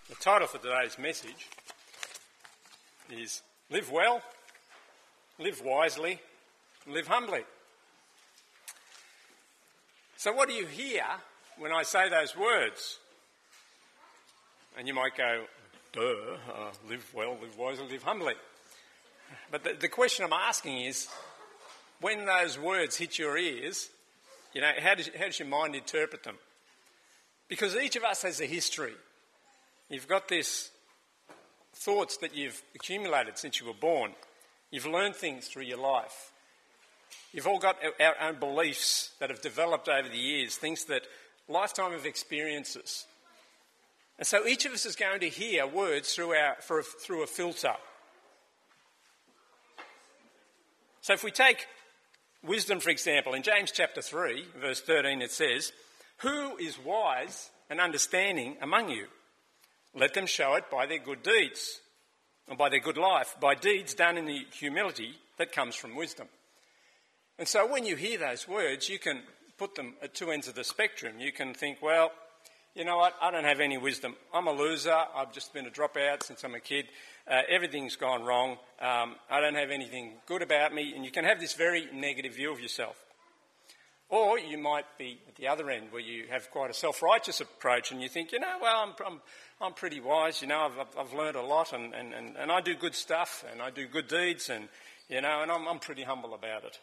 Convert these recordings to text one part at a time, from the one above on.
The title for today's message is Live Well, Live Wisely, Live Humbly. So what do you hear when I say those words? And you might go, live well, live wisely, live humbly. But the question I'm asking is, when those words hit your ears, how does your mind interpret them? Because each of us has a history. You've got these thoughts that you've accumulated since you were born. You've learned things through your life. You've all got our own beliefs that have developed over the years, things that lifetime of experiences. And so each of us is going to hear words through a filter. So if we take wisdom, for example, in James chapter 3, verse 13, it says, "Who is wise and understanding among you? Let them show it by their good deeds, or by their good life, by deeds done in the humility that comes from wisdom." And so when you hear those words, you can put them at two ends of the spectrum. You can think, well, you know what, I don't have any wisdom. I'm a loser. I've just been a dropout since I'm a kid. Everything's gone wrong. I don't have anything good about me. And you can have this very negative view of yourself. Or you might be at the other end where you have quite a self-righteous approach and you think, I'm pretty wise, I've learned a lot and I do good stuff and I do good deeds and I'm pretty humble about it.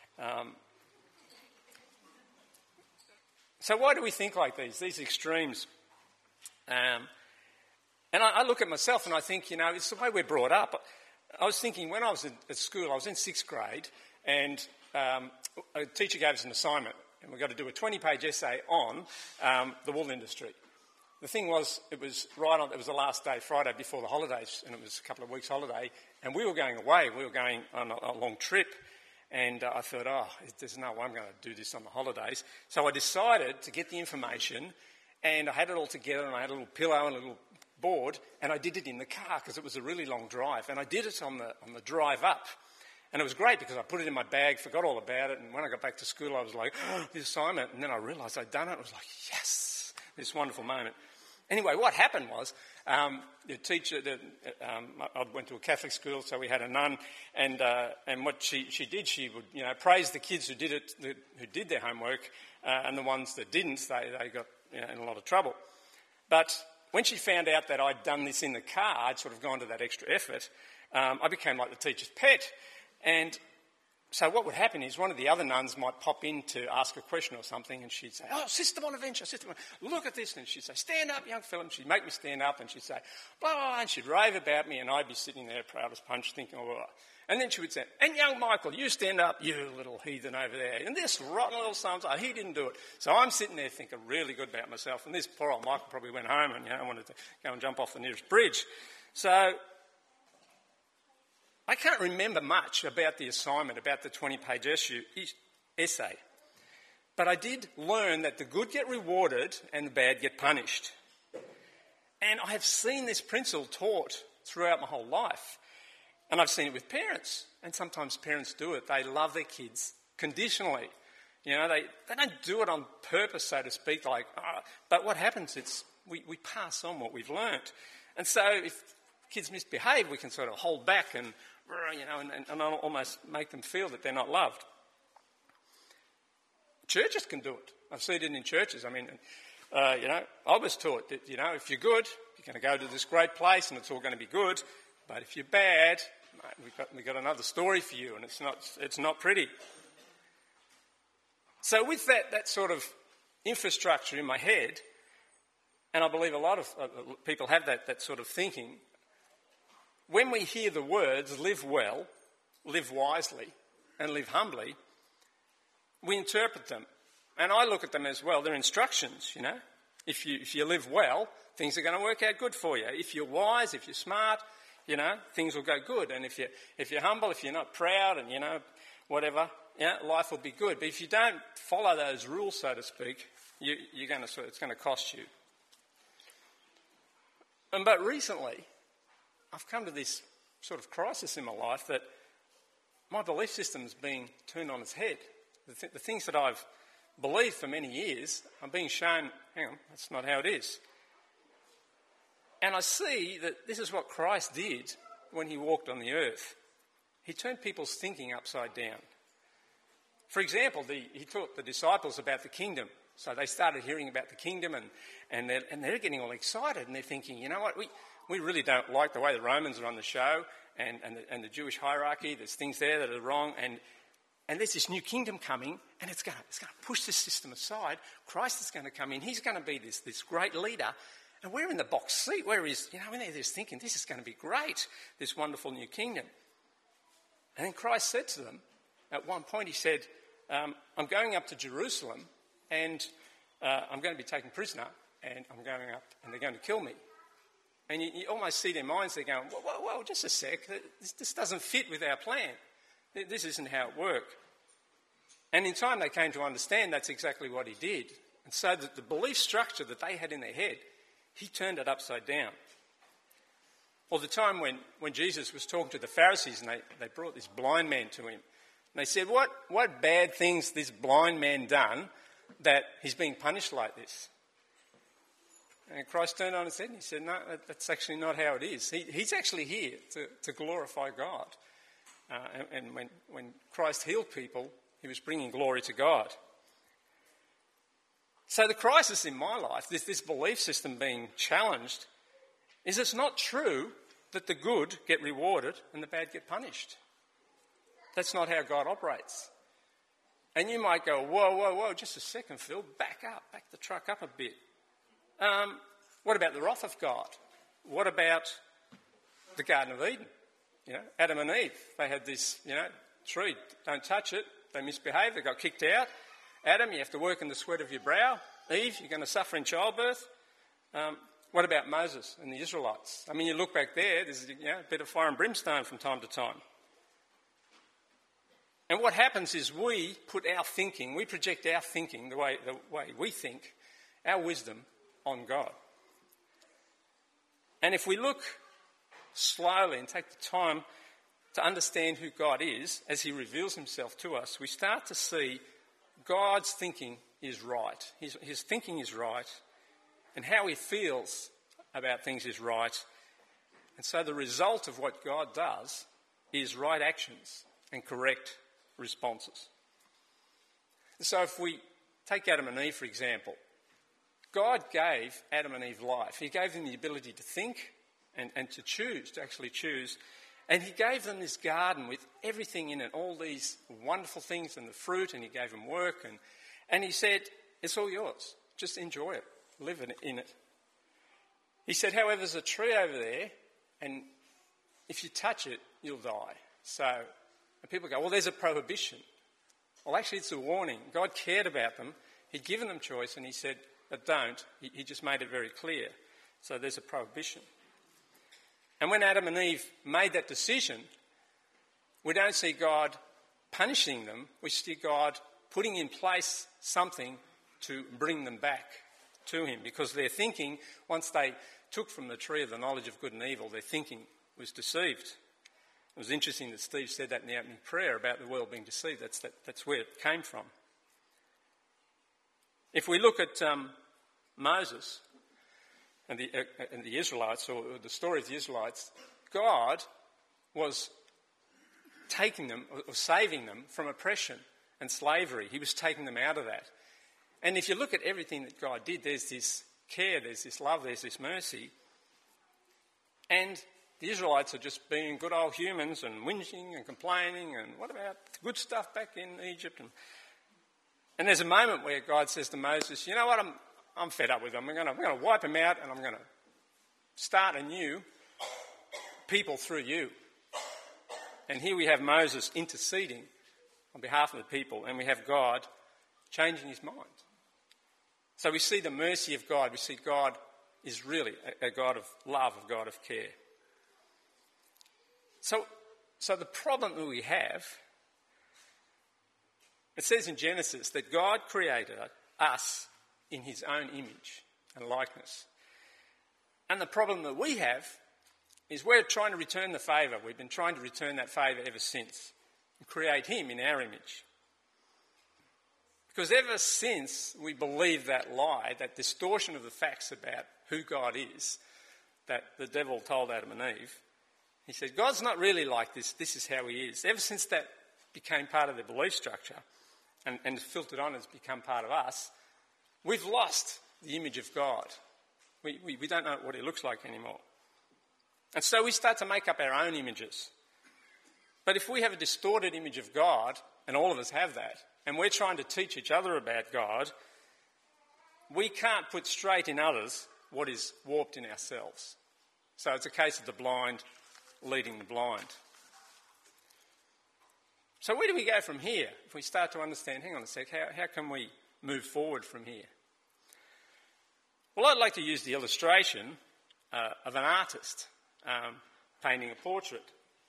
So why do we think like these extremes? And I look at myself and I think, it's the way we're brought up. I was thinking when I was at school, I was in 6th grade and a teacher gave us an assignment and we got to do a 20-page essay on the wool industry. The thing was, it was the last day, Friday before the holidays, and it was a couple of weeks' holiday, and we were going away. We were going on a long trip, and I thought, there's no way I'm going to do this on the holidays. So I decided to get the information, and I had it all together, and I had a little pillow and a little board, and I did it in the car because it was a really long drive, and I did it on the drive up. And it was great because I put it in my bag, forgot all about it, and when I got back to school I was like, the assignment, and then I realised I'd done it. I was like, yes, this wonderful moment. Anyway, what happened was the teacher, I went to a Catholic school, so we had a nun, and what she did, she would praise the kids who did their homework, and the ones that didn't, they got in a lot of trouble. But when she found out that I'd done this in the car, I'd sort of gone to that extra effort, I became like the teacher's pet. And so what would happen is one of the other nuns might pop in to ask a question or something, and she'd say, Sister Bonaventure, look at this. And she'd say, stand up, young fella. And she'd make me stand up, and she'd say, blah, blah, and she'd rave about me, and I'd be sitting there proud as punch thinking, blah. And then she would say, and young Michael, you stand up, you little heathen over there. And this rotten little son, he didn't do it. So I'm sitting there thinking really good about myself, and this poor old Michael probably went home and wanted to go and jump off the nearest bridge. So I can't remember much about the assignment, about the 20-page essay. But I did learn that the good get rewarded and the bad get punished. And I have seen this principle taught throughout my whole life. And I've seen it with parents. And sometimes parents do it. They love their kids conditionally. They don't do it on purpose, so to speak. But what happens is we pass on what we've learnt. And so if kids misbehave, we can sort of hold back and almost make them feel that they're not loved. Churches can do it. I've seen it in churches. I was taught that, if you're good, you're going to go to this great place and it's all going to be good. But if you're bad, mate, we've got another story for you, and it's not pretty. So with that sort of infrastructure in my head, and I believe a lot of people have that sort of thinking, when we hear the words live well, live wisely, and live humbly, we interpret them. And I look at them as, well, they're instructions, If you live well, things are going to work out good for you. If you're wise, if you're smart, things will go good. And if you're humble, if you're not proud and, whatever, life will be good. But if you don't follow those rules, so to speak, it's going to cost you. But recently, I've come to this sort of crisis in my life that my belief system's being turned on its head. The things that I've believed for many years, I'm being shown, hang on, that's not how it is. And I see that this is what Christ did when he walked on the earth. He turned people's thinking upside down. For example, he taught the disciples about the kingdom. So they started hearing about the kingdom and they're getting all excited and they're thinking, you know what, we really don't like the way the Romans run the show and the Jewish hierarchy. There's things there that are wrong and there's this new kingdom coming and it's going to push this system aside. Christ is going to come in. He's going to be this great leader. And we're in the box seat where he's, when they're just thinking, this is going to be great, this wonderful new kingdom. And then Christ said to them, at one point he said, I'm going up to Jerusalem and I'm going to be taken prisoner and I'm going up and they're going to kill me. And you almost see their minds, they're going, whoa, just a sec, this doesn't fit with our plan. This isn't how it worked. And in time they came to understand that's exactly what he did. And so that the belief structure that they had in their head, he turned it upside down. Or the time when Jesus was talking to the Pharisees and they brought this blind man to him. And they said, what bad things this blind man done that he's being punished like this? And Christ turned on his head and he said, no, that's actually not how it is. He's actually here to glorify God. And when Christ healed people, he was bringing glory to God. So the crisis in my life, this belief system being challenged, is it's not true that the good get rewarded and the bad get punished. That's not how God operates. And you might go, whoa, just a second, Phil, back the truck up a bit. What about the wrath of God? What about the Garden of Eden? Adam and Eve, they had this, tree, don't touch it. They misbehaved, they got kicked out. Adam, you have to work in the sweat of your brow. Eve, you're going to suffer in childbirth. What about Moses and the Israelites? I mean, you look back there, there's a bit of fire and brimstone from time to time. And what happens is we project our thinking, the way we think, our wisdom on God. And if we look slowly and take the time to understand who God is as he reveals himself to us, we start to see God's thinking is right. His thinking is right, and how he feels about things is right. And so the result of what God does is right actions and correct responses. So if we take Adam and Eve, for example, God gave Adam and Eve life. He gave them the ability to think and to choose, to actually choose. And he gave them this garden with everything in it, all these wonderful things and the fruit, and he gave them work. And he said, it's all yours. Just enjoy it. Live in it. He said, however, there's a tree over there, and if you touch it, you'll die. And people go, well, there's a prohibition. Well, actually, it's a warning. God cared about them. He'd given them choice, and he said, but don't. He just made it very clear. So there's a prohibition. And when Adam and Eve made that decision, we don't see God punishing them. We see God putting in place something to bring them back to him, because their thinking, once they took from the tree of the knowledge of good and evil, their thinking was deceived. It was interesting that Steve said that in the opening prayer about the world being deceived. That's where it came from. If we look at Moses and the Israelites, or the story of the Israelites, God was taking them, or saving them from oppression and slavery. He was taking them out of that. And if you look at everything that God did, there's this care, there's this love, there's this mercy. And the Israelites are just being good old humans and whinging and complaining, and what about the good stuff back in Egypt? And there's a moment where God says to Moses, you know what, I'm fed up with them. I'm going to wipe them out, and I'm going to start a new people through you. And here we have Moses interceding on behalf of the people, and we have God changing his mind. So we see the mercy of God. We see God is really a God of love, a God of care. So the problem that we have, it says in Genesis that God created us in his own image and likeness. And the problem that we have is we're trying to return the favour. We've been trying to return that favour ever since and create him in our image. Because ever since we believe that lie, that distortion of the facts about who God is, that the devil told Adam and Eve. He said, God's not really like this. This is how he is. Ever since that became part of their belief structure and filtered on has become part of us, we've lost the image of God. We don't know what he looks like anymore. And so we start to make up our own images. But if we have a distorted image of God, and all of us have that, and we're trying to teach each other about God, we can't put straight in others what is warped in ourselves. So it's a case of the blind leading the blind. So where do we go from here? If we start to understand, hang on a sec, how can we move forward from here? Well, I'd like to use the illustration of an artist painting a portrait.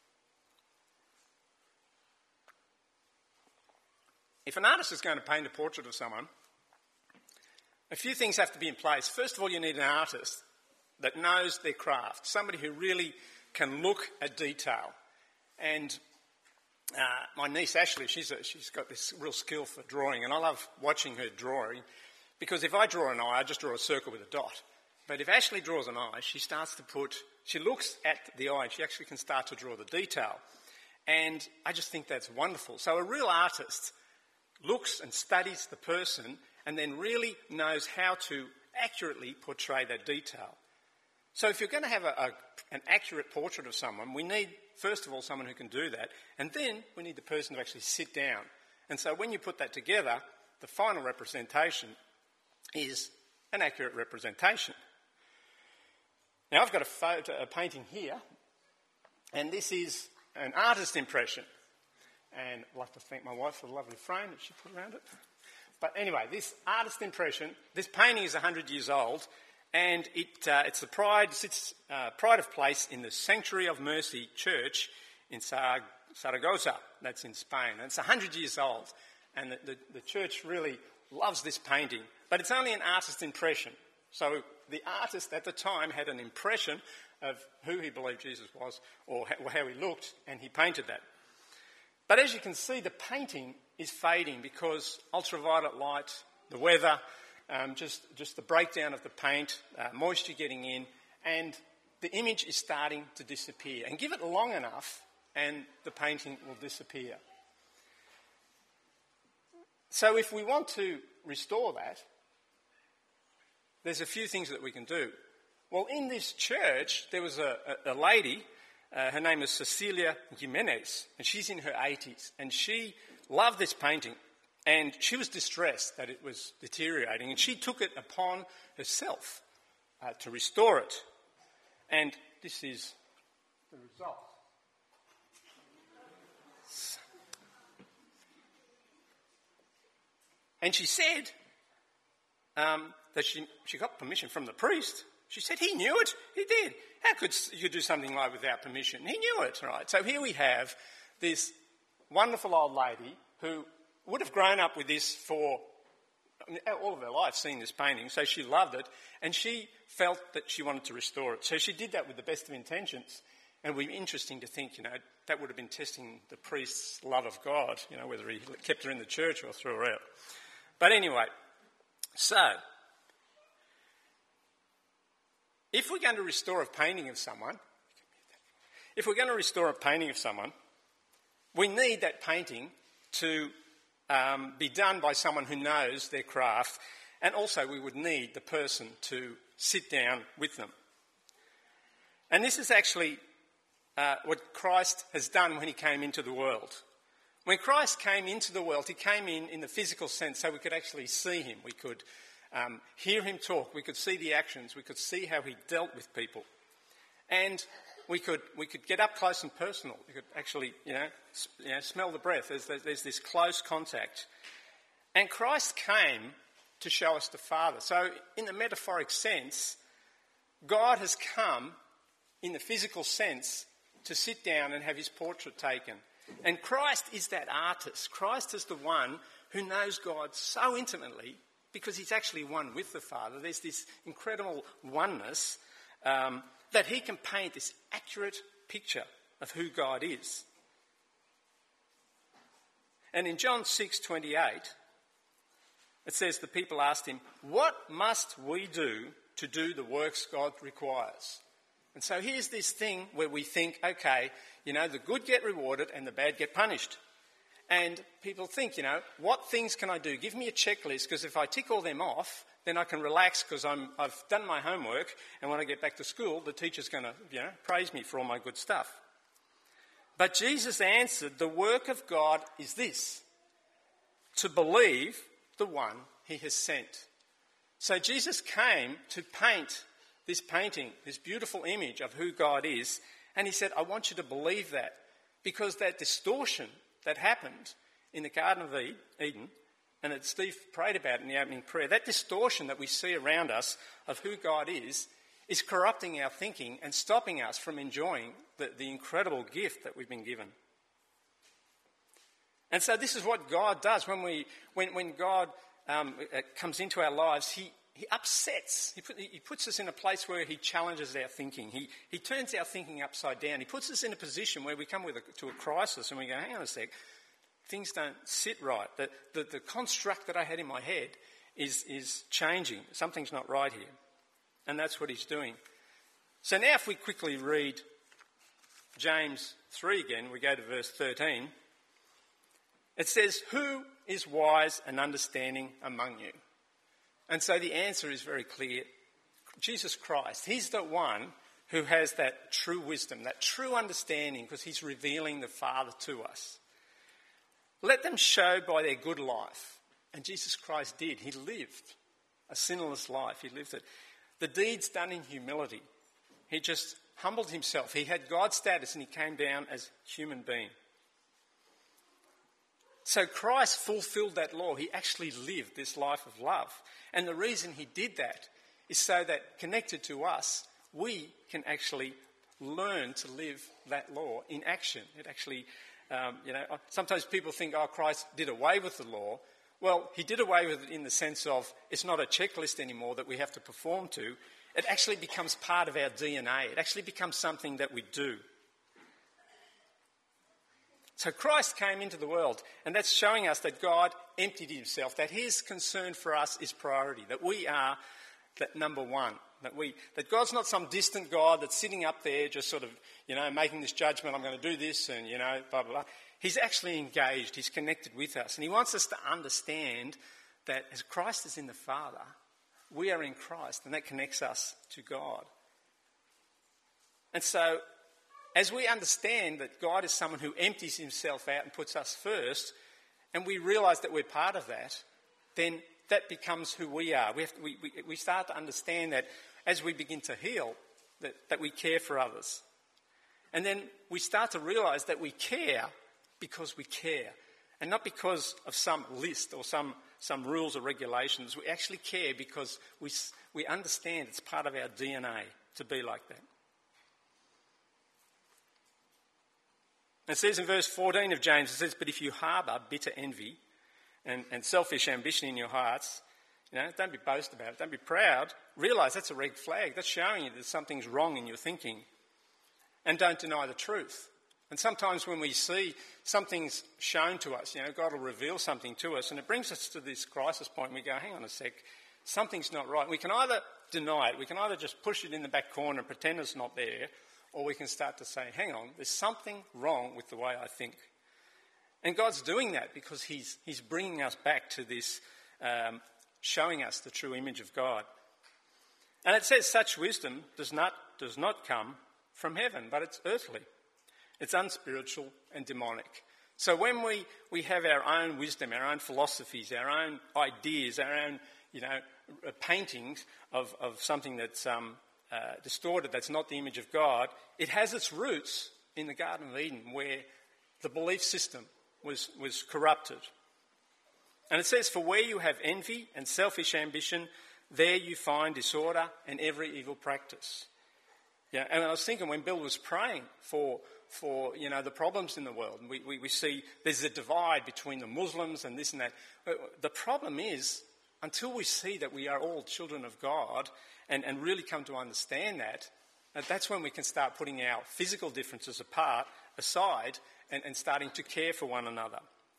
If an artist is going to paint a portrait of someone, a few things have to be in place. First of all, you need an artist that knows their craft, somebody who really can look at detail. And my niece Ashley, she's got this real skill for drawing, and I love watching her drawing, because if I draw an eye, I just draw a circle with a dot. But if Ashley draws an eye, she looks at the eye and she actually can start to draw the detail. And I just think that's wonderful. So a real artist looks and studies the person and then really knows how to accurately portray that detail. So if you're going to have an accurate portrait of someone, we need, first of all, someone who can do that, and then we need the person to actually sit down. And so when you put that together, the final representation is an accurate representation. Now, I've got a painting here, and this is an artist impression. And I'd like to thank my wife for the lovely frame that she put around it. But anyway, this artist impression, this painting is 100 years old, and it's the pride of place in the Sanctuary of Mercy Church in Saragossa, that's in Spain. And it's 100 years old, and the church really loves this painting. But it's only an artist impression. So the artist at the time had an impression of who he believed Jesus was or how he looked, and he painted that. But as you can see, the painting is fading because ultraviolet light, the weather, just the breakdown of the paint, moisture getting in, and the image is starting to disappear. And give it long enough and the painting will disappear. So if we want to restore that, there's a few things that we can do. Well, in this church, there was a lady, her name is Cecilia Jimenez, and she's in her 80s, and she loved this painting, and she was distressed that it was deteriorating, and she took it upon herself to restore it. And this is the result. And she said that she got permission from the priest. She said he knew it. He did. How could you do something like without permission? He knew it, right? So here we have this wonderful old lady who would have grown up with this for all of her life, seeing this painting. So she loved it, and she felt that she wanted to restore it. So she did that with the best of intentions. And it would be interesting to think, that would have been testing the priest's love of God, whether he kept her in the church or threw her out. But anyway, so if we're going to restore a painting of someone, we need that painting to be done by someone who knows their craft, and also we would need the person to sit down with them. And this is actually what Christ has done when he came into the world. When Christ came into the world, he came in the physical sense, so we could actually see him. We could hear him talk. We could see the actions. We could see how he dealt with people. And we could get up close and personal. We could actually, smell the breath. There's this close contact. And Christ came to show us the Father. So in the metaphoric sense, God has come in the physical sense to sit down and have his portrait taken. And Christ is that artist. Christ is the one who knows God so intimately because he's actually one with the Father. There's this incredible oneness that he can paint this accurate picture of who God is. And in John 6:28, it says the people asked him, "What must we do to do the works God requires?" And so here's this thing where we think, okay, the good get rewarded and the bad get punished. And people think, what things can I do? Give me a checklist, because if I tick all them off, then I can relax because I've done my homework, and when I get back to school, the teacher's going to, praise me for all my good stuff. But Jesus answered, the work of God is this, to believe the one he has sent. So Jesus came to paint this painting, this beautiful image of who God is, and he said, I want you to believe that, because that distortion that happened in the Garden of Eden, and that Steve prayed about in the opening prayer, that distortion that we see around us of who God is corrupting our thinking and stopping us from enjoying the incredible gift that we've been given. And so this is what God does when God comes into our lives. He upsets. He puts us in a place where he challenges our thinking. He turns our thinking upside down. He puts us in a position where we come to a crisis and we go, hang on a sec, things don't sit right. The construct that I had in my head is changing. Something's not right here. And that's what he's doing. So now if we quickly read James 3 again, we go to verse 13. It says, who is wise and understanding among you? And so the answer is very clear. Jesus Christ, he's the one who has that true wisdom, that true understanding, because he's revealing the Father to us. Let them show by their good life. And Jesus Christ did. He lived a sinless life. He lived it. The deeds done in humility. He just humbled himself. He had God's status and he came down as a human being. So Christ fulfilled that law. He actually lived this life of love. And the reason he did that is so that connected to us, we can actually learn to live that law in action. It actually, sometimes people think, Christ did away with the law. Well, he did away with it in the sense of it's not a checklist anymore that we have to perform to. It actually becomes part of our DNA. It actually becomes something that we do. So Christ came into the world, and that's showing us that God emptied himself, that his concern for us is priority, that we are that number one, that God's not some distant God that's sitting up there just sort of, making this judgment, I'm going to do this and, blah, blah, blah. He's actually engaged, he's connected with us, and he wants us to understand that as Christ is in the Father, we are in Christ, and that connects us to God. And so, as we understand that God is someone who empties himself out and puts us first, and we realise that we're part of that, then that becomes who we are. We start to understand that as we begin to heal, that we care for others. And then we start to realise that we care because we care, and not because of some list or some rules or regulations. We actually care because we understand it's part of our DNA to be like that. It says in verse 14 of James, it says, but if you harbour bitter envy and selfish ambition in your hearts, don't be boast about it, don't be proud. Realise that's a red flag. That's showing you that something's wrong in your thinking. And don't deny the truth. And sometimes when we see something's shown to us, God will reveal something to us, and it brings us to this crisis point, and we go, hang on a sec, something's not right. We can either deny it, we can either just push it in the back corner and pretend it's not there, or we can start to say, hang on, there's something wrong with the way I think. And God's doing that because he's bringing us back to this, showing us the true image of God. And it says such wisdom does not come from heaven, but it's earthly. It's unspiritual and demonic. So when we have our own wisdom, our own philosophies, our own ideas, our own, paintings of something that's distorted, that's not the image of God, it has its roots in the Garden of Eden where the belief system was corrupted. And it says, for where you have envy and selfish ambition, there you find disorder and every evil practice. Yeah, and I was thinking when Bill was praying for the problems in the world, and we see there's a divide between the Muslims and this and that. The problem is, until we see that we are all children of God and really come to understand that, that's when we can start putting our physical differences aside and starting to care for one another.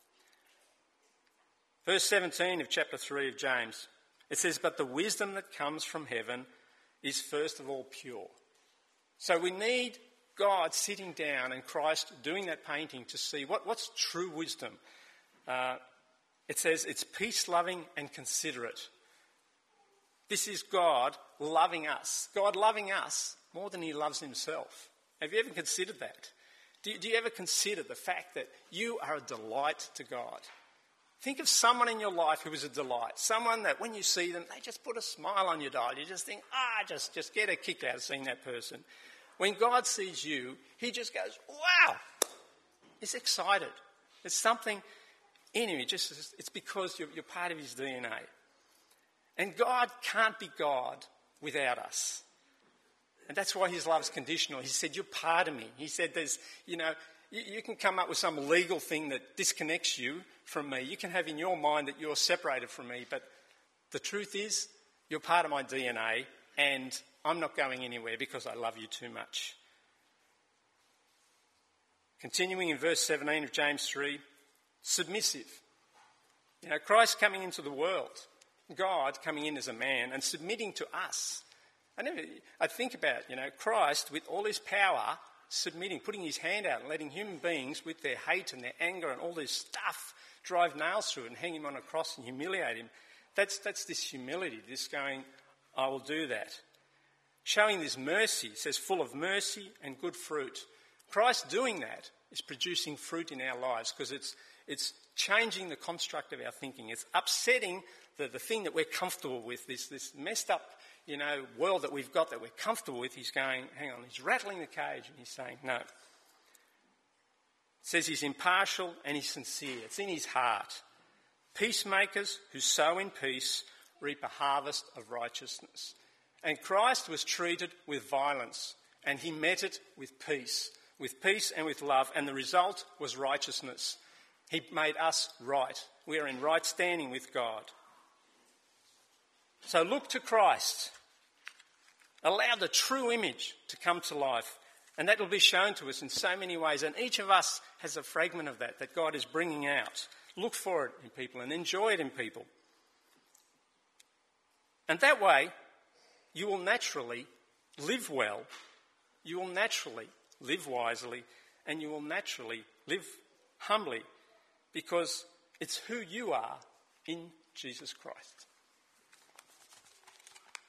Verse 17 of chapter 3 of James, it says, but the wisdom that comes from heaven is first of all pure. So we need God sitting down and Christ doing that painting to see what's true wisdom. It says it's peace-loving and considerate. This is God loving us. God loving us more than he loves himself. Have you ever considered that? Do you ever consider the fact that you are a delight to God? Think of someone in your life who is a delight. Someone that when you see them, they just put a smile on your dial. You just think, just get a kick out of seeing that person. When God sees you, he just goes, wow! He's excited. There's something in him. It's because you're part of his DNA. And God can't be God without us. And that's why his love's conditional. He said, you're part of me. He said, you can come up with some legal thing that disconnects you from me. You can have in your mind that you're separated from me. But the truth is, you're part of my DNA and I'm not going anywhere because I love you too much. Continuing in verse 17 of James 3, submissive. Christ coming into the world, God coming in as a man and submitting to us. I think about, Christ with all his power, submitting, putting his hand out and letting human beings with their hate and their anger and all this stuff drive nails through it and hang him on a cross and humiliate him. That's this humility, this going, I will do that. Showing this mercy, it says full of mercy and good fruit. Christ doing that is producing fruit in our lives because it's changing the construct of our thinking. It's upsetting the thing that we're comfortable with, this messed up, world that we've got that we're comfortable with. He's going, hang on, he's rattling the cage and he's saying, no. It says he's impartial and he's sincere. It's in his heart. Peacemakers who sow in peace reap a harvest of righteousness. And Christ was treated with violence and he met it with peace and with love, and the result was righteousness. He made us right. We are in right standing with God. So look to Christ. Allow the true image to come to life, and that will be shown to us in so many ways, and each of us has a fragment of that God is bringing out. Look for it in people and enjoy it in people. And that way, you will naturally live well, you will naturally live wisely, and you will naturally live humbly, because it's who you are in Jesus Christ.